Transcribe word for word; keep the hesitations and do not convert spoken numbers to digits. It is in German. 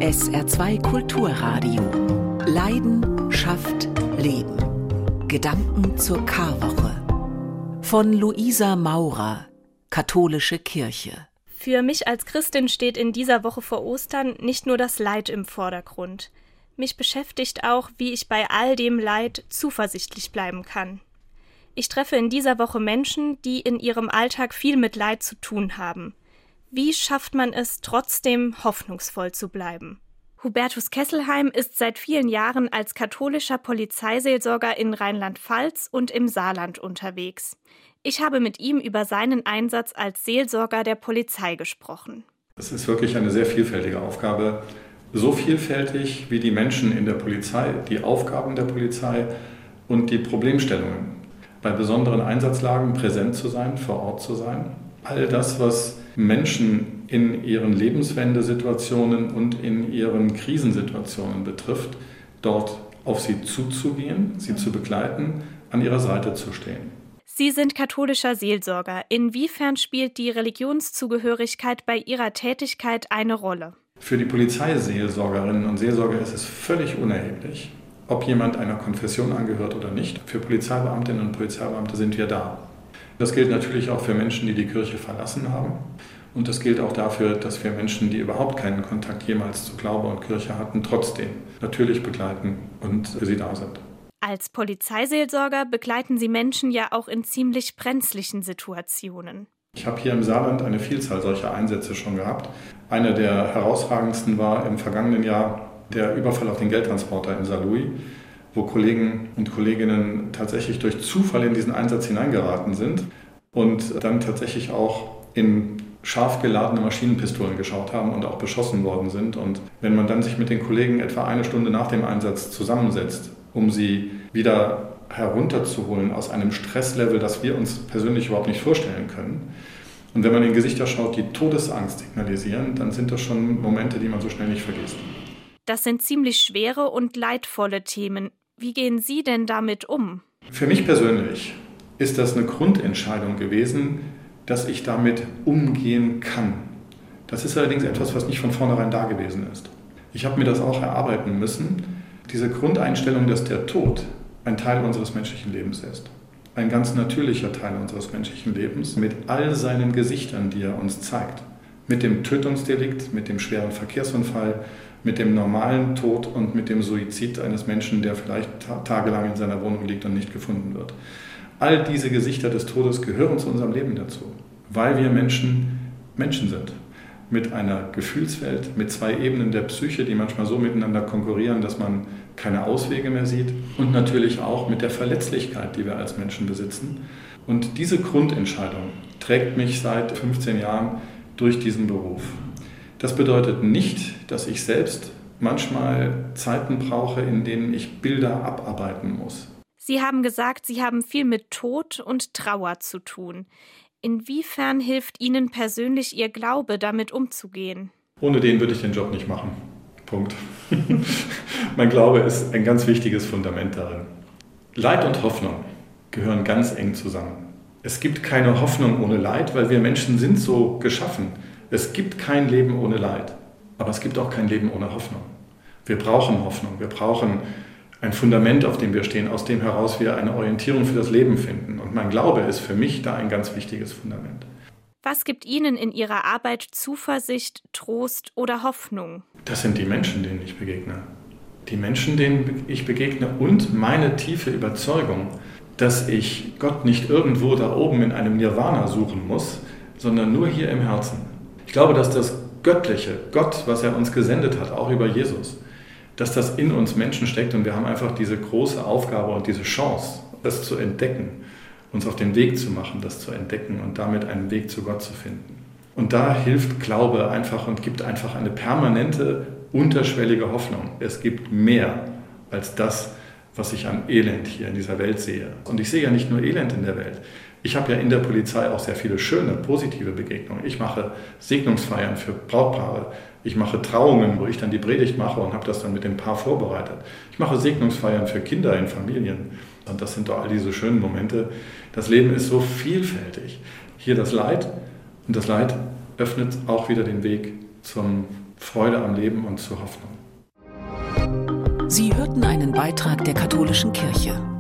S R zwei Kulturradio. Leiden schafft Leben. Gedanken zur Karwoche. Von Luisa Maurer, Katholische Kirche. Für mich als Christin steht in dieser Woche vor Ostern nicht nur das Leid im Vordergrund. Mich beschäftigt auch, wie ich bei all dem Leid zuversichtlich bleiben kann. Ich treffe in dieser Woche Menschen, die in ihrem Alltag viel mit Leid zu tun haben. Wie schafft man es, trotzdem hoffnungsvoll zu bleiben? Hubertus Kesselheim ist seit vielen Jahren als katholischer Polizeiseelsorger in Rheinland-Pfalz und im Saarland unterwegs. Ich habe mit ihm über seinen Einsatz als Seelsorger der Polizei gesprochen. Es ist wirklich eine sehr vielfältige Aufgabe. So vielfältig wie die Menschen in der Polizei, die Aufgaben der Polizei und die Problemstellungen. Bei besonderen Einsatzlagen präsent zu sein, vor Ort zu sein. All das, was Menschen in ihren Lebenswendesituationen und in ihren Krisensituationen betrifft, dort auf sie zuzugehen, sie zu begleiten, an ihrer Seite zu stehen. Sie sind katholischer Seelsorger. Inwiefern spielt die Religionszugehörigkeit bei Ihrer Tätigkeit eine Rolle? Für die Polizeiseelsorgerinnen und Seelsorger ist es völlig unerheblich, ob jemand einer Konfession angehört oder nicht. Für Polizeibeamtinnen und Polizeibeamte sind wir da. Das gilt natürlich auch für Menschen, die die Kirche verlassen haben. Und das gilt auch dafür, dass wir Menschen, die überhaupt keinen Kontakt jemals zu Glaube und Kirche hatten, trotzdem natürlich begleiten und für sie da sind. Als Polizeiseelsorger begleiten Sie Menschen ja auch in ziemlich brenzlichen Situationen. Ich habe hier im Saarland eine Vielzahl solcher Einsätze schon gehabt. Einer der herausragendsten war im vergangenen Jahr der Überfall auf den Geldtransporter in Saarlouis, wo Kollegen und Kolleginnen tatsächlich durch Zufall in diesen Einsatz hineingeraten sind und dann tatsächlich auch in scharf geladene Maschinenpistolen geschaut haben und auch beschossen worden sind. Und wenn man dann sich mit den Kollegen etwa eine Stunde nach dem Einsatz zusammensetzt, um sie wieder herunterzuholen aus einem Stresslevel, das wir uns persönlich überhaupt nicht vorstellen können. Und wenn man in Gesichter schaut, die Todesangst signalisieren, dann sind das schon Momente, die man so schnell nicht vergisst. Das sind ziemlich schwere und leidvolle Themen. Wie gehen Sie denn damit um? Für mich persönlich ist das eine Grundentscheidung gewesen, dass ich damit umgehen kann. Das ist allerdings etwas, was nicht von vornherein da gewesen ist. Ich habe mir das auch erarbeiten müssen. Diese Grundeinstellung, dass der Tod ein Teil unseres menschlichen Lebens ist. Ein ganz natürlicher Teil unseres menschlichen Lebens mit all seinen Gesichtern, die er uns zeigt. Mit dem Tötungsdelikt, mit dem schweren Verkehrsunfall, mit dem normalen Tod und mit dem Suizid eines Menschen, der vielleicht tagelang in seiner Wohnung liegt und nicht gefunden wird. All diese Gesichter des Todes gehören zu unserem Leben dazu, weil wir Menschen Menschen sind. Mit einer Gefühlswelt, mit zwei Ebenen der Psyche, die manchmal so miteinander konkurrieren, dass man keine Auswege mehr sieht. Und natürlich auch mit der Verletzlichkeit, die wir als Menschen besitzen. Und diese Grundentscheidung trägt mich seit fünfzehn Jahren durch diesen Beruf. Das bedeutet nicht, dass ich selbst manchmal Zeiten brauche, in denen ich Bilder abarbeiten muss. Sie haben gesagt, Sie haben viel mit Tod und Trauer zu tun. Inwiefern hilft Ihnen persönlich Ihr Glaube, damit umzugehen? Ohne den würde ich den Job nicht machen. Punkt. Mein Glaube ist ein ganz wichtiges Fundament darin. Leid und Hoffnung gehören ganz eng zusammen. Es gibt keine Hoffnung ohne Leid, weil wir Menschen sind so geschaffen. Es gibt kein Leben ohne Leid, aber es gibt auch kein Leben ohne Hoffnung. Wir brauchen Hoffnung, wir brauchen ein Fundament, auf dem wir stehen, aus dem heraus wir eine Orientierung für das Leben finden. Und mein Glaube ist für mich da ein ganz wichtiges Fundament. Was gibt Ihnen in Ihrer Arbeit Zuversicht, Trost oder Hoffnung? Das sind die Menschen, denen ich begegne. Die Menschen, denen ich begegne und meine tiefe Überzeugung, dass ich Gott nicht irgendwo da oben in einem Nirvana suchen muss, sondern nur hier im Herzen. Ich glaube, dass das Göttliche, Gott, was er uns gesendet hat, auch über Jesus, dass das in uns Menschen steckt und wir haben einfach diese große Aufgabe und diese Chance, das zu entdecken, uns auf den Weg zu machen, das zu entdecken und damit einen Weg zu Gott zu finden. Und da hilft Glaube einfach und gibt einfach eine permanente, unterschwellige Hoffnung. Es gibt mehr als das, was ich an Elend hier in dieser Welt sehe. Und ich sehe ja nicht nur Elend in der Welt. Ich habe ja in der Polizei auch sehr viele schöne, positive Begegnungen. Ich mache Segnungsfeiern für Brautpaare. Ich mache Trauungen, wo ich dann die Predigt mache und habe das dann mit dem Paar vorbereitet. Ich mache Segnungsfeiern für Kinder in Familien. Und das sind doch all diese schönen Momente. Das Leben ist so vielfältig. Hier das Leid. Und das Leid öffnet auch wieder den Weg zum Freude am Leben und zur Hoffnung. Sie hörten einen Beitrag der Katholischen Kirche.